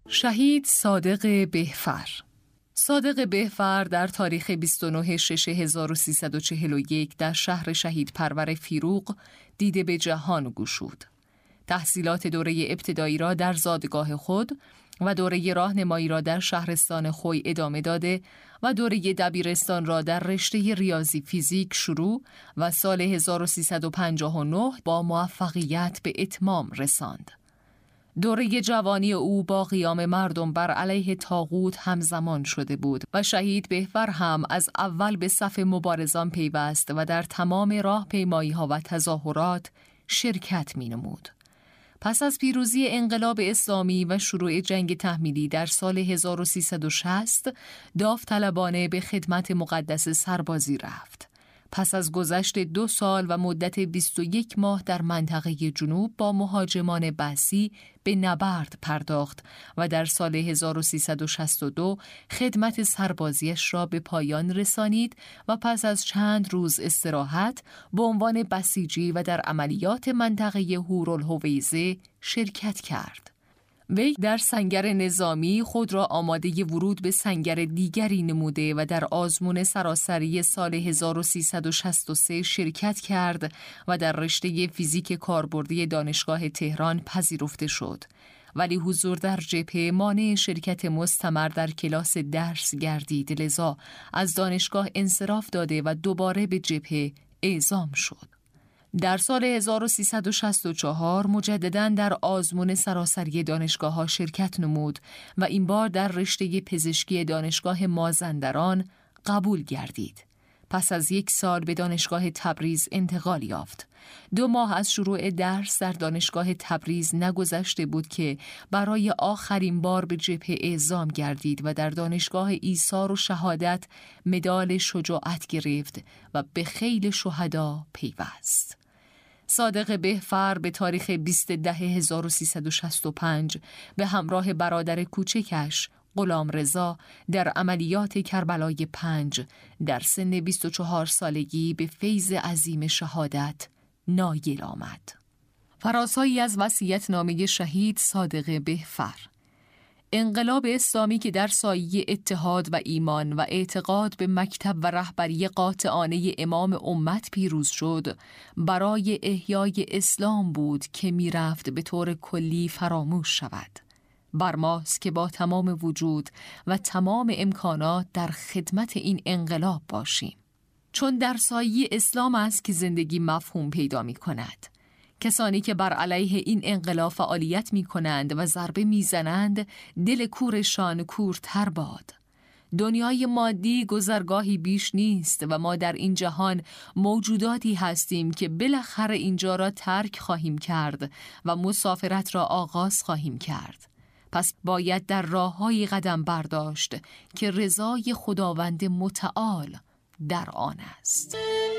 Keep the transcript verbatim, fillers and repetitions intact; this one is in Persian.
شهید صادق بهفر. صادق بهفر در تاریخ بیست و نه شش هزار و سیصد و چهل و یک در شهر شهید پرور فیروق دیده به جهان گشود. تحصیلات دوره ابتدایی را در زادگاه خود و دوره راهنمایی را در شهرستان خوی ادامه داده و دوره دبیرستان را در رشته ریاضی فیزیک شروع و سال هزار و سیصد و پنجاه و نه با موفقیت به اتمام رساند. دوره جوانی او با قیام مردم بر علیه طاغوت همزمان شده بود و شهید بهفر هم از اول به صف مبارزان پیوست و در تمام راهپیمایی‌ها و تظاهرات شرکت می‌نمود. پس از پیروزی انقلاب اسلامی و شروع جنگ تحمیلی در سال هزار و سیصد و شصت داوطلبانه به خدمت مقدس سربازی رفت. پس از گذشت دو سال و مدت بیست و یک ماه در منطقه جنوب با مهاجمان بعثی به نبرد پرداخت و در سال هزار و سیصد و شصت و دو خدمت سربازیش را به پایان رسانید و پس از چند روز استراحت به عنوان بسیجی و در عملیات منطقه هورالهویزه شرکت کرد. وی در سنگر نظامی خود را آماده ورود به سنگر دیگری نموده و در آزمون سراسری سال هزار و سیصد و شصت و سه شرکت کرد و در رشته فیزیک کاربردی دانشگاه تهران پذیرفته شد. ولی حضور در جبهه مانع شرکت مستمر در کلاس درس گردید، لذا از دانشگاه انصراف داده و دوباره به جبهه اعزام شد. در سال هزار و سیصد و شصت و چهار مجدداً در آزمون سراسری دانشگاه‌ها شرکت نمود و این بار در رشته پزشکی دانشگاه مازندران قبول گردید. پس از یک سال به دانشگاه تبریز انتقال یافت. دو ماه از شروع درس در دانشگاه تبریز نگذشته بود که برای آخرین بار به جبهه اعزام گردید و در دانشگاه ایثار و شهادت مدال شجاعت گرفت و به خیل شهدا پیوست. صادق بهفر به تاریخ بیست ده هزار و سیصد و شصت و پنج به همراه برادر کوچکش غلامرضا در عملیات کربلای پنج در سن بیست و چهار سالگی به فیض عظیم شهادت نایل آمد. فرازهایی از وصیت‌نامه شهید صادق بهفر. انقلاب اسلامی که در سایه اتحاد و ایمان و اعتقاد به مکتب و رهبری قاطعانه امام امت پیروز شد، برای احیای اسلام بود که می رفت به طور کلی فراموش شود. بر ماست که با تمام وجود و تمام امکانات در خدمت این انقلاب باشیم، چون در سایه اسلام است که زندگی مفهوم پیدا می کند. کسانی که بر علیه این انقلاب فعالیت می کنند و ضربه می زنند، دل کورشان کورتر باد. دنیای مادی گذرگاهی بیش نیست و ما در این جهان موجوداتی هستیم که بالاخره اینجا را ترک خواهیم کرد و مسافرت را آغاز خواهیم کرد. پس باید در راه‌های قدم برداشت که رضای خداوند متعال در آن است.